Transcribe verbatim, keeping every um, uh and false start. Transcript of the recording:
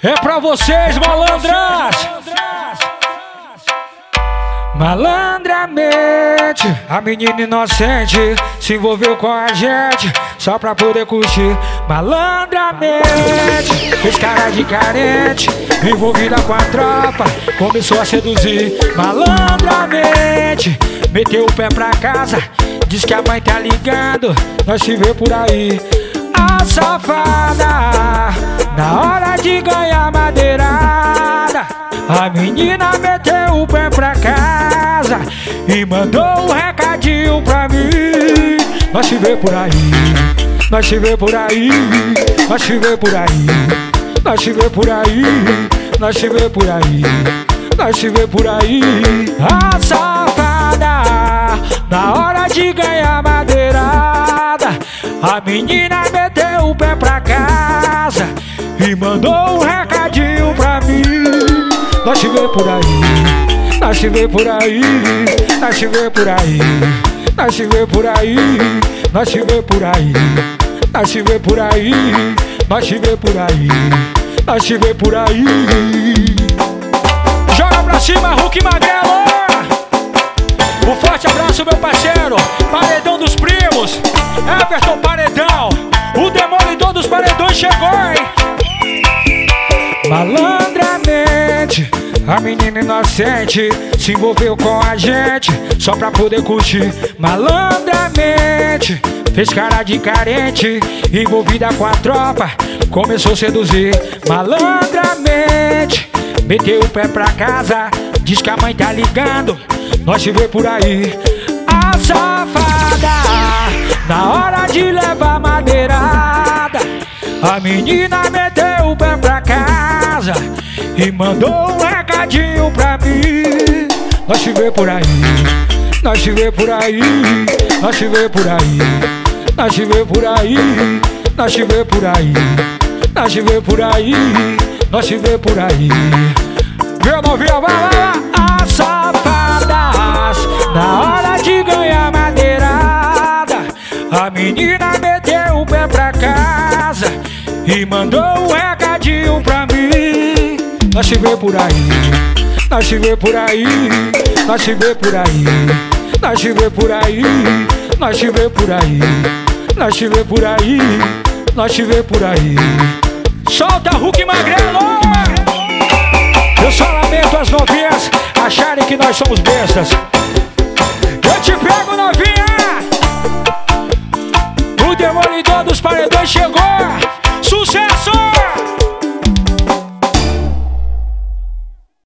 É pra vocês, malandras! Malandramente, a menina inocente se envolveu com a gente só pra poder curtir. Malandramente, fez cara de carente, envolvida com a tropa, começou a seduzir. Malandramente, meteu o pé pra casa, diz que a mãe tá ligando, nós se vê por aí. A safada, na hora de ganhar madeirada, a menina meteu o pé pra casa e mandou um recadinho pra mim. Nós se vê por aí, nós se vê por aí, nós se vê por aí, nós se vê por aí, nós se vê por aí, nós se vê por aí. A safada, na hora de ganhar madeirada, a menina meteu o pé pra casa e mandou um recadinho pra mim. Nós se vê por aí, nós se vê por aí, nós se vê por aí, nós se vê por aí, nós se vê por aí, nós se vê por aí, nós se vê por aí, nós se vê por aí. Joga pra cima, Hulk Magrelo! Um forte abraço, meu parceiro, Paredão dos Primos, Everton Paredão, o demolidor dos paredões chegou, hein? Malandramente, a menina inocente se envolveu com a gente só pra poder curtir. Malandramente, fez cara de carente, envolvida com a tropa, começou a seduzir. Malandramente, meteu o pé pra casa, diz que a mãe tá ligando, nós se vê por aí. A safada, na hora de levar madeirada, a menina meteu o pé pra casa e mandou um recadinho pra mim. Nós se vê por aí, nós se vê por aí, nós se vê por aí, nós se vê por aí, nós se vê por aí, nós se vê por aí, nós se vê por aí. Viu, novinha? Vai lá, as safadas, na hora de ganhar madeirada, a menina meteu o pé pra casa e mandou um recadinho pra mim. Nós se vê por aí, nós se vê por aí, nós se vê por aí, nós se vê por aí, nós se vê por aí, nós se vê por aí, nós se vê por aí. Solta, Hulk Magrelo! Eu só lamento as novinhas acharem que nós somos bestas. Eu te pego, novinha! O demolidor dos paredões chegou!